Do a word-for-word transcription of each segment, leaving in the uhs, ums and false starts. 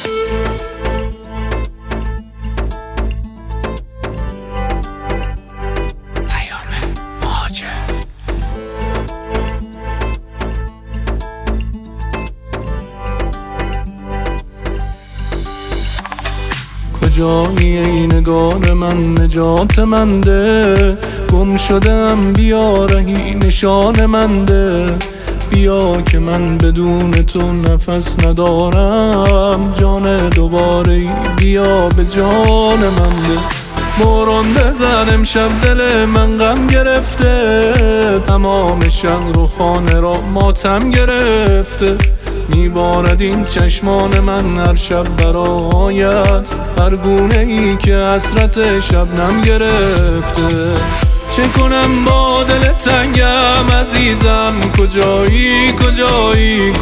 کجایی ای نگار من، نجات من ده، گم شدم بیا رهی نشان من ده. بیا که من بدون تو نفس ندارم، جان دوباره ای بیا به جان من ده. باران بزن امشب دل من غم گرفته، تمام شهر و خانه را ماتم گرفته. میبارد این چشمان من هر شب برایت، پرگونه ای که حسرت شبنم گرفته. چه کنم با دل تنگم عزیزم، کجایی کجایی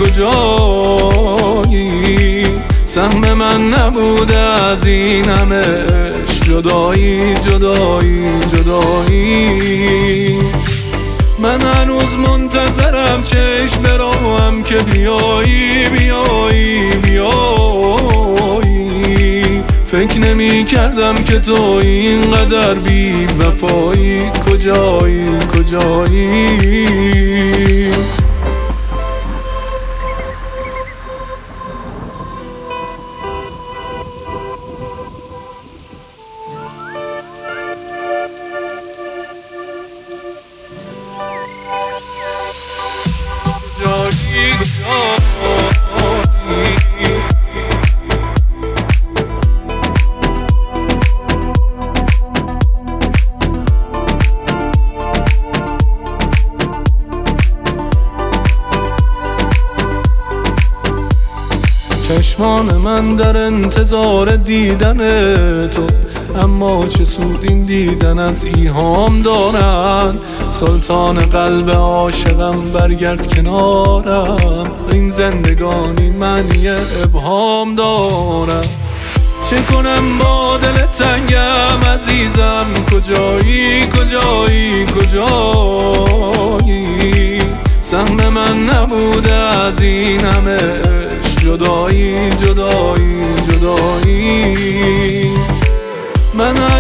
کجایی؟ سهم من نبوده از این همه عشق، جدایی جدایی جدایی. من هنوز منتظرم چشم براهم که بیایی بیایی بیایی. فکر نمی کردم که تو اینقدر بی وفایی، کجایی کجایی؟ چشمان من در انتظار دیدن توست، اما چه سود این دیدنت ایهام دارن. سلطان قلب عاشقم برگرد کنارم، این زندگانی معنی ابهام دارم. چه کنم با دل تنگم عزیزم، کجایی کجایی کجایی؟ سهم من نبوده از این همه عشق، جدایی جدایی جدایی. من